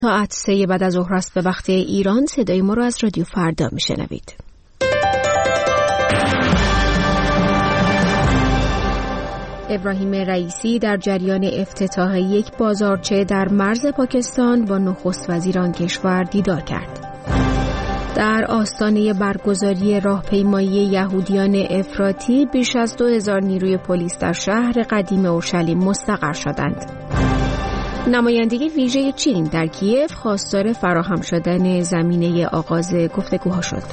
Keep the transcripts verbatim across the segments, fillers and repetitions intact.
ساعت سه بعد از ظهر است به وقت ایران. صدای ما رو از رادیو فردا میشنوید. ابراهیم رئیسی در جریان افتتاح یک بازارچه در مرز پاکستان با نخست وزیر آن کشور دیدار کرد. در آستانه برگزاری راهپیمایی یهودیان افراطی بیش از دو هزار نیروی پلیس در شهر قدیم اورشلیم مستقر شدند. نمایندگی ویژه چین در کیف خواستار فراهم شدن زمینه آغاز گفتگوها شد.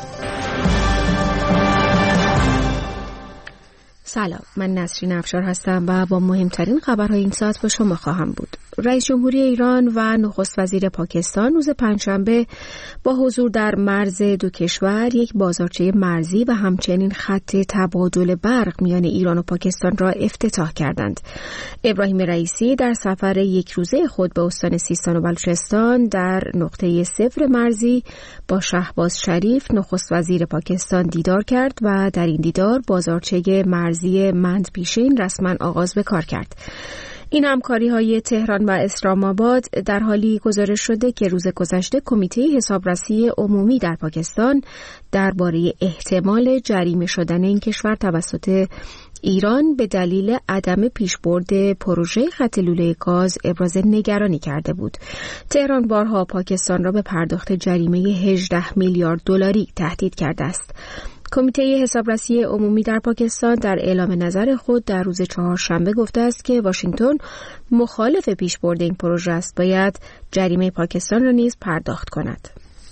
سلام، من نسرین افشار هستم و با مهمترین خبرهای این ساعت با شما خواهم بود. رئیس جمهوری ایران و نخست وزیر پاکستان روز پنجشنبه با حضور در مرز دو کشور یک بازارچه مرزی و همچنین خط تبادل برق میان ایران و پاکستان را افتتاح کردند. ابراهیم رئیسی در سفر یک روزه خود به استان سیستان و بلوچستان در نقطه صفر مرزی با شهباز شریف نخست وزیر پاکستان دیدار کرد و در این دیدار بازارچه مرزی مندپیشین رسما آغاز به کار کرد. این همکاری‌های تهران و اسلام آباد در حالی گزارش شده که روز گذشته کمیته حسابرسی عمومی در پاکستان درباره احتمال جریمه شدن این کشور توسط ایران به دلیل عدم پیشبرد پروژه خط لوله گاز ابراز نگرانی کرده بود. تهران بارها پاکستان را به پرداخت جریمه هجده میلیارد دلاری تهدید کرده است. کمیته حسابرسی عمومی در پاکستان در اعلام نظر خود در روز چهارشنبه گفته است که واشنگتن مخالف پیشبرد این پروژه است، باید جریمه پاکستان را نیز پرداخت کند.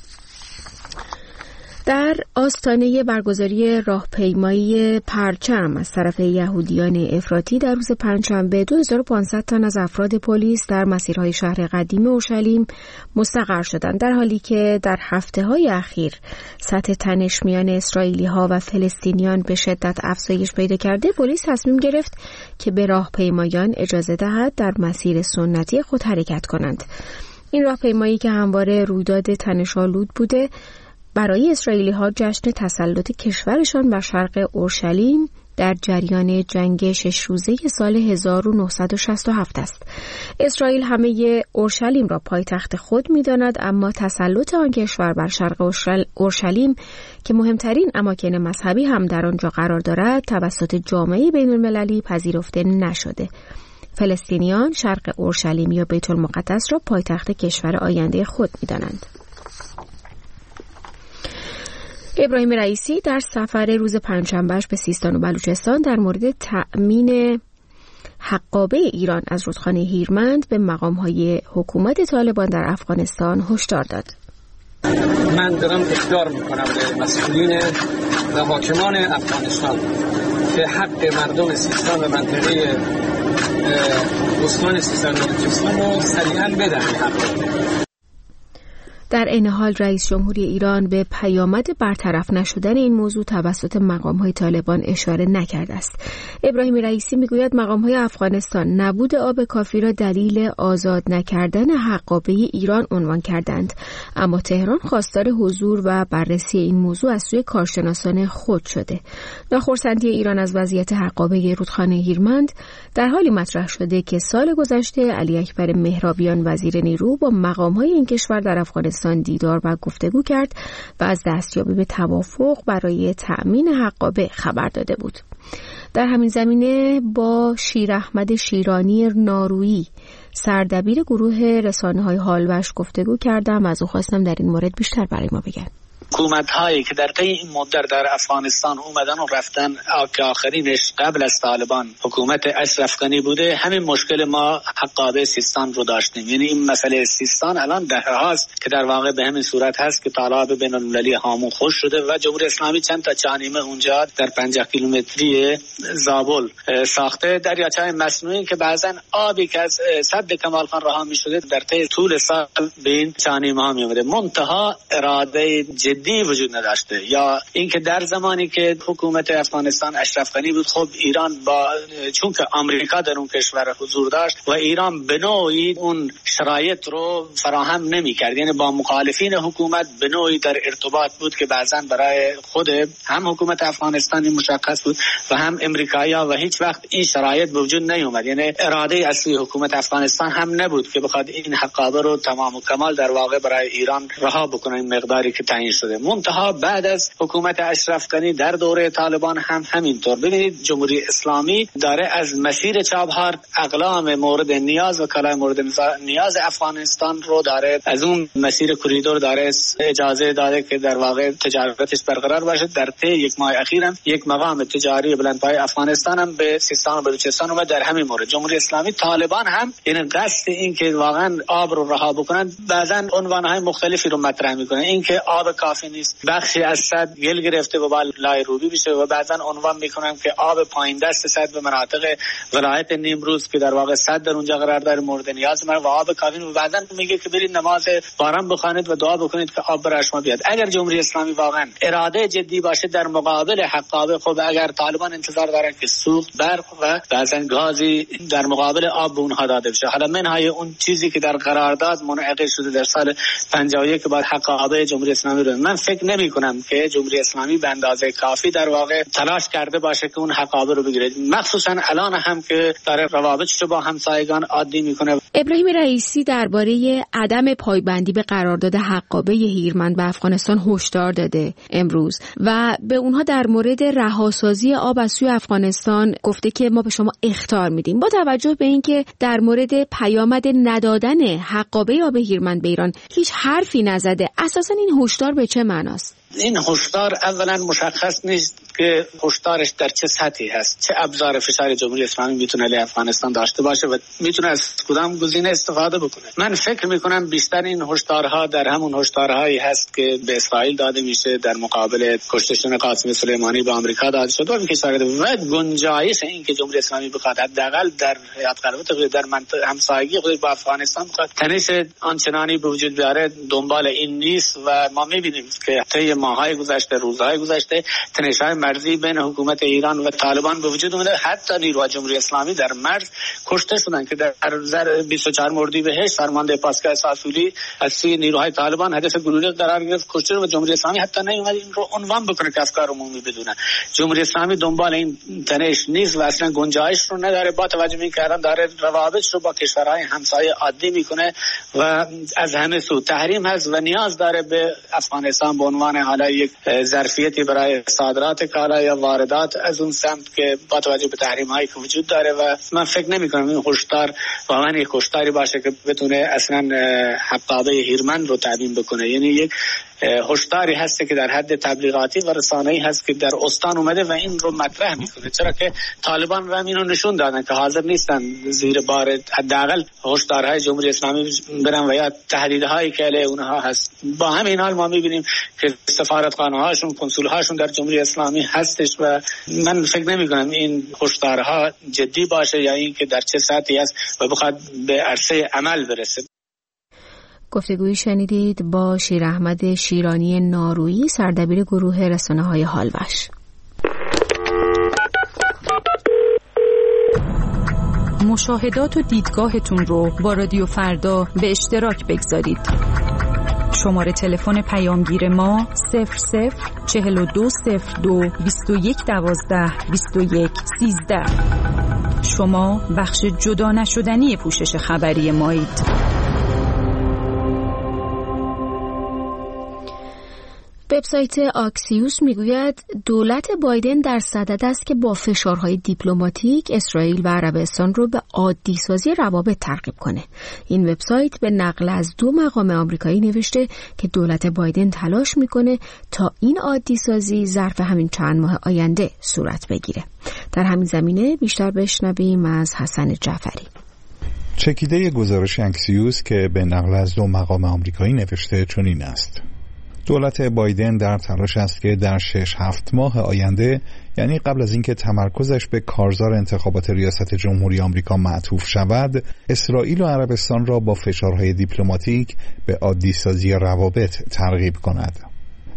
در آستانه برگزاری راهپیمایی پرچم از طرف یهودیان افراطی در روز پنجشنبه دو هزار و پانصد تن از افراد پلیس در مسیرهای شهر قدیم اورشلیم مستقر شدند، در حالی که در هفته‌های اخیر سطح تنش میان اسرائیلی‌ها و فلسطینیان به شدت افزایش پیدا کرده. پلیس تصمیم گرفت که به راهپیمایان اجازه دهد در مسیر سنتی خود حرکت کنند. این راهپیمایی که همواره رویداد تنش‌آلود بوده برای اسرائیلی‌ها جشن تسلط کشورشان بر شرق اورشلیم در جریان جنگ شش روزه سال هزار و نهصد و شصت و هفت است. اسرائیل همه اورشلیم را پایتخت خود می‌داند، اما تسلط آن کشور بر شرق اورشلیم که مهمترین اماکن مذهبی هم در آنجا قرار دارد توسط جامعه بین‌المللی پذیرفته نشده. فلسطینیان شرق اورشلیم یا بیت المقدس را پایتخت کشور آینده خود می‌دانند. ابراهیم رئیسی در سفر روز پنجشنبهش به سیستان و بلوچستان در مورد تأمین حقابه ایران از رودخانه هیرمند به مقام‌های حکومت طالبان در افغانستان هشدار داد. من دارم اخطار میکنم به مسئولین و حاکمان افغانستان که حق مردم سیستان و منطقه استان سیستان و بلوچستان رو سریعاً بدن. در این حال رئیس جمهوری ایران به پیامد برطرف نشدن این موضوع توسط مقام‌های طالبان اشاره نکرده است. ابراهیم رئیسی میگوید مقام‌های افغانستان نبود آب کافی را دلیل آزاد نکردن حقابه ایران عنوان کردند، اما تهران خواستار حضور و بررسی این موضوع از سوی کارشناسان خود شده. ناخرسندی ایران از وضعیت حقابه رودخانه هیرمند در حالی مطرح شده که سال گذشته علی اکبر مهرابیان وزیر نیرو با مقام‌های این کشور در افغانستان دیدار و گفتگو کرد و از دستیابی به توافق برای تأمین حقابه خبر داده بود. در همین زمینه با شیر احمد شیرانی نارویی سردبیر گروه رسانه‌های حالوش گفتگو کردم، از او خواستم در این مورد بیشتر برای ما بگن. حکومت هایی که در طی این مدت در افغانستان اومدن و رفتن که آخرینش قبل از طالبان حکومت اشرف غنی بوده، همین مشکل ما حقابه سیستان رو داشتیم. یعنی این مسئله سیستان الان دهه هاست که در واقع به همین صورت هست که طالب بین المللی هامون خوش شده و جمهوری اسلامی چند تا چانیمه اونجا در پنجاه کیلومتری زابل ساخته، دریاچه مصنوعی که بعضا آبی که از سد کمال خان رها می‌شده در طی طول سال به این چانیمه ها میومده. منتها اراده جدی جدی وجود نداشته، یا اینکه در زمانی که حکومت افغانستان اشرف غنی بود، خب ایران با چون که آمریکا در اون کشور حضور داشت و ایران به نوعی اون شرایط رو فراهم نمی‌کرد، یعنی با مخالفین حکومت به نوعی در ارتباط بود که بعضاً برای خود هم حکومت افغانستانی مشخص بود و هم امریکایی‌ها، و هیچ وقت این شرایط به وجود نیومد. یعنی اراده اصلی حکومت افغانستان هم نبود که بخواد این حقابه رو تمام و کمال در واقع برای ایران رها بکنه این مقداری که تعیین شده. منتها بعد از حکومت اشرف غنی در دوره طالبان هم همینطور. ببینید جمهوری اسلامی داره از مسیر چابهار اقلام مورد نیاز و کالای مورد نیاز افغانستان رو داره از اون مسیر کوریدور داره اجازه داده که در واقع تجارتش برقرار باشه. در طی یک ماه اخیر هم یک مقام تجاری بلندپایه افغانستان هم به سیستان و بلوچستان و در همین مورد جمهوری اسلامی طالبان هم این قصد این که واقعا آب رو رها بکنن بعضا عنوانهای مختلفی رو مطرح میکنن، این که آب کافی نیست، بخشی از سد گل گرفته و باید لای روبی بشه، و بعضا عنوان میکنن که آب پایین دست سد به مناطق ولایت نیمروز که در واقع سد در اونجا قرار داره مورد نیاز من و آب کافی، و بعضا میگه که برید نماز باران بخوانید و دعا بکنید که آب برای شما بیاد. اگر جمهوری اسلامی واقعا اراده جدی باشه در مقابل حقابه، خب اگر طالبان انتظار دارن که سوخت برق و بعضا گازی در مقابل آب به اونها داده بشه، حالا منهای اون چیزی که در قرارداد منعقد شده در سال پنجاه و یک که بعد حقابه جمهوری اسلامی رو، من فکر نمی کنم که جمهوری اسلامی به اندازه کافی در واقع تلاش کرده باشه که اون حقابه رو بگیره، مخصوصا الان هم که داره روابطش رو با همسایگان عادی میکنه. ابراهیم رئیسی درباره عدم پایبندی به قرارداد حقابه هیرمند به افغانستان هشدار داده امروز و به اونها در مورد رهاسازی آب از سوی افغانستان گفته که ما به شما اخطار میدیم. با توجه به اینکه در مورد پیامد ندادن حقابه آب هیرمند به ایران هیچ حرفی نزده، اساسا این هشدار به چه معناست؟ این هشدار اولا مشخص نیست که هشدارش در چه سطحی هست، چه ابزار فشار جمهوری اسلامی میتونه علیه افغانستان داشته باشه و میتونه از کدام گزینه استفاده بکنه. من فکر میکنم بیشتر این هشدارها در همون هشدارهایی هست که به اسرائیل داده میشه در مقابل کشته شدن قاسم سلیمانی به آمریکا داده شده و کشورهای و گنجایش این که جمهوری اسلامی بخواد حداقل در هیئت قلمرو در منطقه همسایگی خودش با افغانستان بخواد تنش آنچنانی به وجود بیاره، دنبال این نیست و ما میبینیم که طی ماهای گذشته، روزهای گذشته تنش‌های مرزی بین حکومت ایران و طالبان به وجود اومده. حتی نیروهای جمهوری اسلامی در مرز کشته شدن که در بیست و چهار اردیبهشت فرمانده پاسگاه اساسولی از سوی نیروهای طالبان هدف گلوله قرار گرفت، کشته و جمهوری اسلامی حتی نیومد این رو عنوان بکنه که افکار عمومی بدونه. جمهوری اسلامی دنبال این تنش نیست و اصلا گنجایش رو نداره، با توجه به اینکه الان داره روابطش رو با کشورهای همسایه عادی میکنه و از همه سو تحریم هست و نیاز داره به افغانستان به عنوان حالا یک ظرفیتی برای صادرات کالا یا واردات از اون سمت که با توجه به تحریم‌هایی که وجود داره. و من فکر نمی‌کنم این هشدار واقعا یک هشداری باشه که بتونه اصلا حقابه هیرمند رو تدوین بکنه. یعنی یک هشداری هست که در حد تبلیغاتی و رسانه‌ای هست که در استان اومده و این رو مطرح میکنه، چرا که طالبان هم اینو نشون دادن که حاضر نیستن زیر بار حداقل هشدارهای جمهوری اسلامی برن و یا تهدیدهایی که علیه اونها هست. با همین حال ما می‌بینیم که سفارتخانه‌هاشون، کنسول‌هاشون در جمهوری اسلامی هستش و من فکر نمی‌کنم این هشدارها جدی باشه یا این که در چه سطحی است و بخواد به عرصه عمل برسه. گفتگویی شنیدید با شیر احمد شیرانی نارویی، سردبیر گروه رسانه‌های هالوش. مشاهدات و دیدگاهتون رو با رادیو فردا به اشتراک بگذارید. شماره تلفن پیامگیر ما صفر صفر چهل و دو صفر دو بیست و یک دوازده بیست و یک سیزده. شما بخش جدا نشدنی پوشش خبری مایید. وبسایت آکسیوس میگوید دولت بایدن در صدد است که با فشارهای دیپلماتیک اسرائیل و عربستان رو به عادی سازی روابط ترغیب کنه. این وبسایت به نقل از دو مقام آمریکایی نوشته که دولت بایدن تلاش میکنه تا این عادی سازی ظرف همین چند ماه آینده صورت بگیره. در همین زمینه بیشتر بشنویم از حسن جعفری. چکیده گزارش اکسیوس که به نقل از دو مقام آمریکایی نوشته چنین است: دولت بایدن در تلاش است که در شش هفت ماه آینده، یعنی قبل از اینکه تمرکزش به کارزار انتخابات ریاست جمهوری آمریکا معطوف شود، اسرائیل و عربستان را با فشارهای دیپلماتیک به عادی سازی روابط ترغیب کند.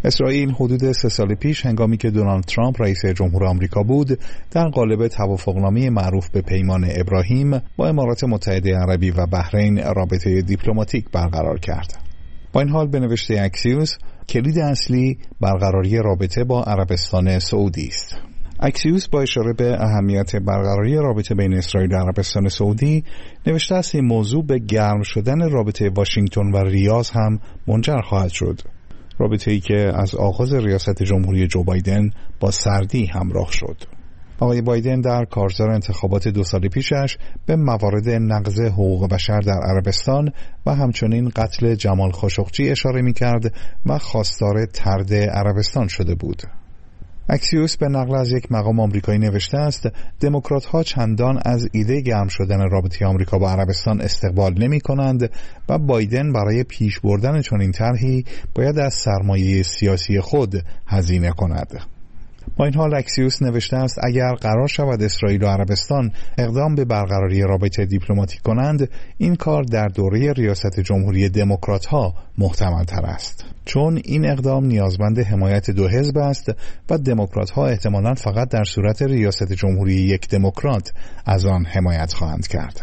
اسرائیل حدود سه سال پیش هنگامی که دونالد ترامپ رئیس جمهور آمریکا بود در قالب توافقنامه معروف به پیمان ابراهیم با امارات متحده عربی و بحرین رابطه دیپلماتیک برقرار کرد. با این حال به نوشته اکسیوس کلید اصلی برقراری رابطه با عربستان سعودی است. اکسیوس با اشاره به اهمیت برقراری رابطه بین اسرائیل و عربستان سعودی نوشته است این موضوع به گرم شدن رابطه واشنگتن و ریاض هم منجر خواهد شد. رابطه‌ای که از آغاز ریاست جمهوری جو بایدن با سردی همراه شد. آقای بایدن در کارزار انتخابات دو سال پیشش به موارد نقض حقوق بشر در عربستان و همچنین قتل جمال خاشقجی اشاره می‌کرد و خواستار طرد عربستان شده بود. اکسیوس به نقل از یک مقام آمریکایی نوشته است دموکرات‌ها چندان از ایده گرم شدن رابطه آمریکا با عربستان استقبال نمی‌کنند و بایدن برای پیش بردن چنین طرحی باید از سرمایه سیاسی خود هزینه کند. با این حال اکسیوس نوشته است اگر قرار شود اسرائیل و عربستان اقدام به برقراری رابطه دیپلماتیک کنند، این کار در دوره ریاست جمهوری دموکرات‌ها محتمل‌تر است، چون این اقدام نیازمند حمایت دو حزب است و دموکرات‌ها احتمالاً فقط در صورت ریاست جمهوری یک دموکرات از آن حمایت خواهند کرد.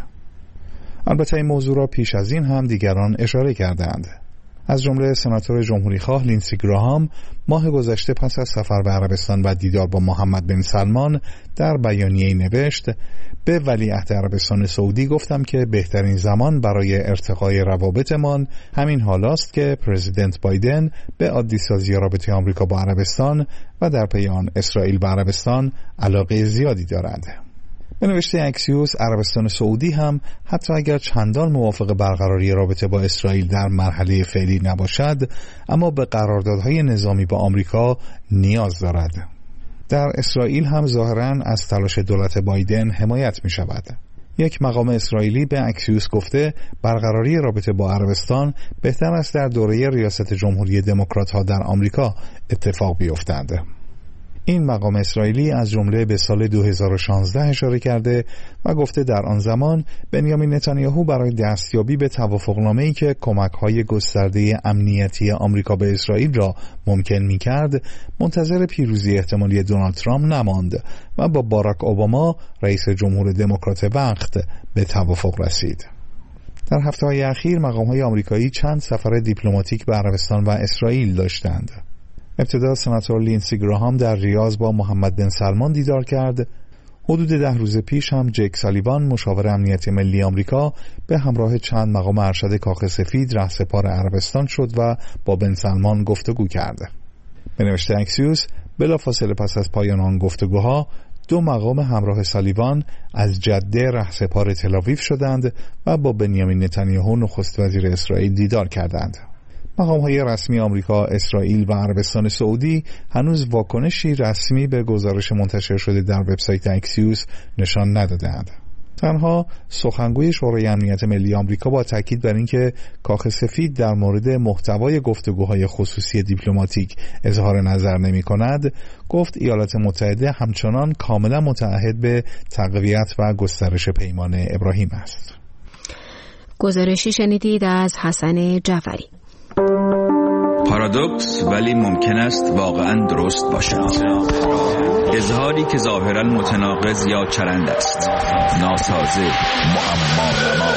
البته این موضوع را پیش از این هم دیگران اشاره کردند. از جمله سناتور جمهوری خواه لینسی گراهام ماه گذشته پس از سفر به عربستان و دیدار با محمد بن سلمان در بیانیه‌ای نوشت به ولیعهد عربستان سعودی گفتم که بهترین زمان برای ارتقای روابطمان همین حال است که پرزیدنت بایدن به عادی‌سازی رابطه آمریکا با عربستان و در پی آن اسرائیل و عربستان علاقه زیادی دارد. به نوشته اکسیوس عربستان سعودی هم حتی اگر چندان موافق برقراری رابطه با اسرائیل در مرحله فعلی نباشد، اما به قراردادهای نظامی با آمریکا نیاز دارد. در اسرائیل هم ظاهراً از تلاش دولت بایدن حمایت می شود. یک مقام اسرائیلی به اکسیوس گفته برقراری رابطه با عربستان بهتر است در دوره ریاست جمهوری دموکرات‌ها در آمریکا اتفاق بیفتد. این مقام اسرائیلی از جمله به سال دو هزار و شانزده اشاره کرده و گفته در آن زمان بنیامین نتانیاهو برای دستیابی به توافقنامه‌ای که کمک‌های گسترده امنیتی آمریکا به اسرائیل را ممکن می‌کرد، منتظر پیروزی احتمالی دونالد ترامپ نماند و با باراک اوباما رئیس جمهور دموکرات وقت به توافق رسید. در هفته‌های اخیر مقام‌های آمریکایی چند سفر دیپلماتیک به عربستان و اسرائیل داشتند. ابتدا سناتور لینسی گراهام در ریاض با محمد بن سلمان دیدار کرد. حدود ده روز پیش هم جک سالیوان مشاور امنیت ملی آمریکا به همراه چند مقام ارشد کاخ سفید رهسپار عربستان شد و با بن سلمان گفتگو کرد. به نوشته اکسیوس بلافاصله پس از پایان آن گفتگوها دو مقام همراه سالیوان از جده رهسپار تل‌آویو شدند و با بنیامین نتانیاهو نخست وزیر اسرائیل دیدار کردند. مقام‌های رسمی آمریکا، اسرائیل و عربستان سعودی هنوز واکنشی رسمی به گزارش منتشر شده در وبسایت اکسیوس نشان ندادند. تنها سخنگوی شورای امنیت ملی آمریکا با تاکید بر اینکه کاخ سفید در مورد محتوای گفتگوهای خصوصی دیپلماتیک اظهار نظر نمی‌کند، گفت ایالات متحده همچنان کاملا متعهد به تقویت و گسترش پیمان ابراهیم است. گزارشی شنیدید از حسن جعفری. پارادوکس ولی ممکن است واقعا درست باشد. اظهاری که ظاهرا متناقض یا چرند است، ناسازه، معما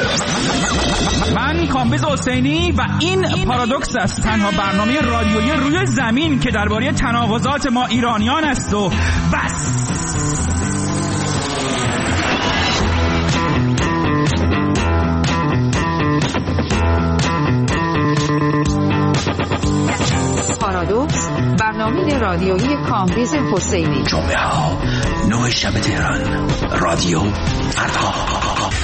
نما. من کامبیز حسینی و این پارادوکس است، تنها برنامه رادیویی روی زمین که درباره تناقضات ما ایرانیان است و بس. پارادوکس، برنامه رادیویی کامبیز حسینی. جمعه ها نه شب تهران، رادیو فردا.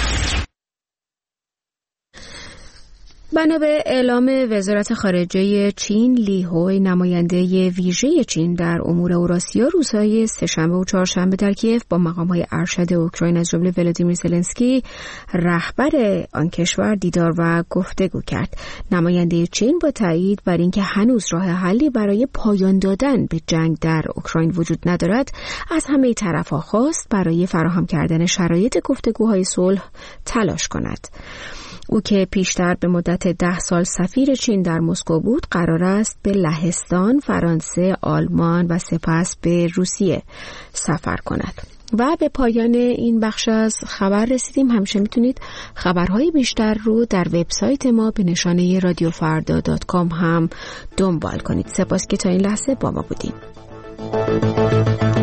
بنا به اعلام وزارت خارجه چین، لی هوی نماینده ویژه چین در امور اوراسیا روزهای سه‌شنبه و چهارشنبه در کیف با مقام‌های ارشد اوکراین از جمله ولادیمیر زلنسکی رهبر آن کشور دیدار و گفتگو کرد. نماینده چین با تایید بر اینکه هنوز راه حلی برای پایان دادن به جنگ در اوکراین وجود ندارد، از همه طرف‌ها خواست برای فراهم کردن شرایط گفتگوهای صلح تلاش کند. او که پیشتر به مدت ده سال سفیر چین در مسکو بود، قرار است به لهستان، فرانسه، آلمان و سپس به روسیه سفر کند. و به پایان این بخش از خبر رسیدیم. همیشه میتونید خبرهای بیشتر رو در وبسایت ما به نشانه رادیو فردا دات کام هم دنبال کنید. سپاس که تا این لحظه با ما بودیم.